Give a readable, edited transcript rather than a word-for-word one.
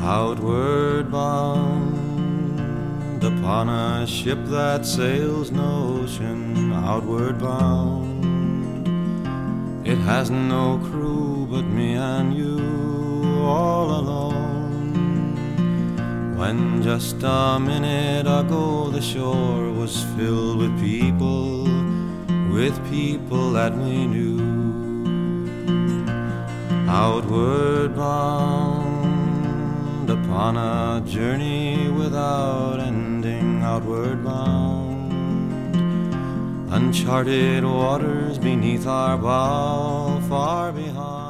Outward bound upon a ship that sails no ocean, outward bound. It has no crew but me and you, all alone. When just a minute ago the shore was filled with people that we knew. Outward bound upon a journey without ending, outward bound. Uncharted waters beneath our bow, far behind.